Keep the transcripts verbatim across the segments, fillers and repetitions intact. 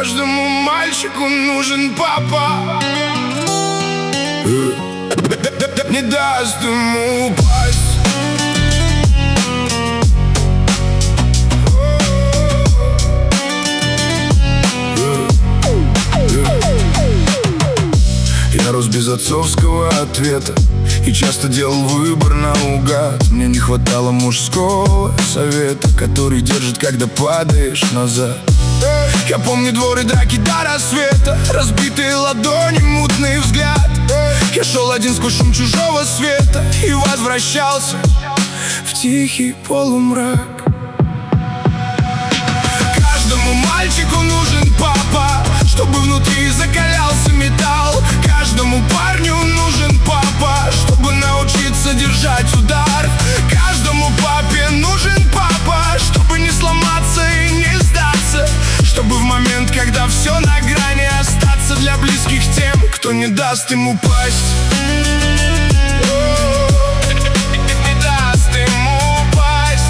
Каждому мальчику нужен папа, не даст ему упасть. Я рос без отцовского ответа и часто делал выбор наугад. Мне не хватало мужского совета, который держит, когда падаешь назад. Я помню двор и драки до рассвета, разбитые ладони, мутный взгляд. Я шел один сквозь шум чужого света и возвращался в тихий полумрак. Каждому мальчику нужен папа, чтобы внутри закалялся металл. Каждому парню нужен папа, чтобы научиться держать удар. Каждому папе нужен папа, чтобы не сломаться и не сдаться, чтобы в момент, когда все на грани, остаться для близких тем, кто не даст ему упасть. Не даст ему упасть.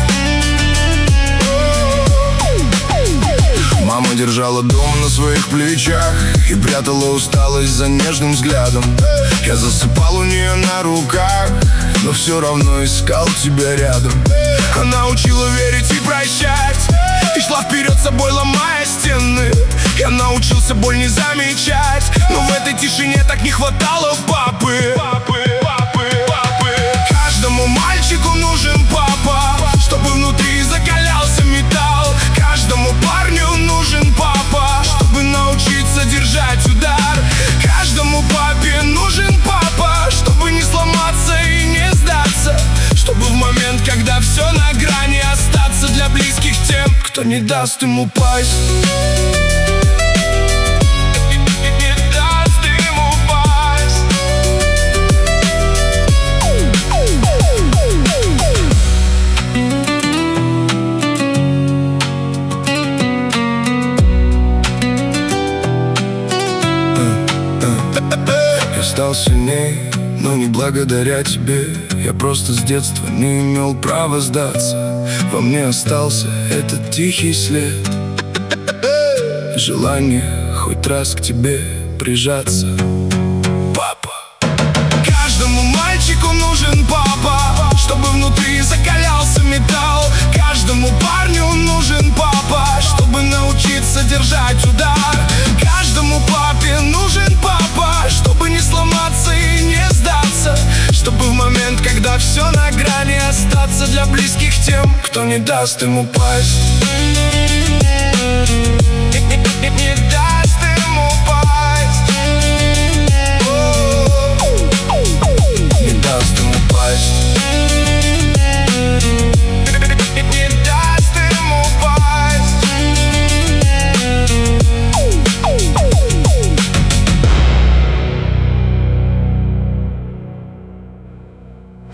Мама держала дом на своих плечах и прятала усталость за нежным взглядом. Я засыпал у нее на руках, но все равно искал тебя рядом. Она учила верить и прощать, и шла вперед собой, ломая стены. Я научился боль не замечать, но в этой тишине так не хватало папы. Папы, папы, папы. Каждому мальчику нужен папа, чтобы внутри закалялся металл. Каждому парню нужен папа, чтобы научиться держать удар. Каждому папе нужен папа, чтобы не сломаться и не сдаться, чтобы в момент, когда все на грани, остаться для близких тем, кто не даст ему упасть. Стал сильней, но не благодаря тебе. Я просто с детства не имел права сдаться. Во мне остался этот тихий след, желание хоть раз к тебе прижаться. Папа. Каждому мальчику нужен папа, чтобы внутри закалялся металл. Каждому парню нужен папа, чтобы научиться держать удар. Каждому папе нужен папа, чтобы не сломаться и не сдаться, чтобы в момент, когда все на грани, остаться для близких тем, кто не даст ему упасть.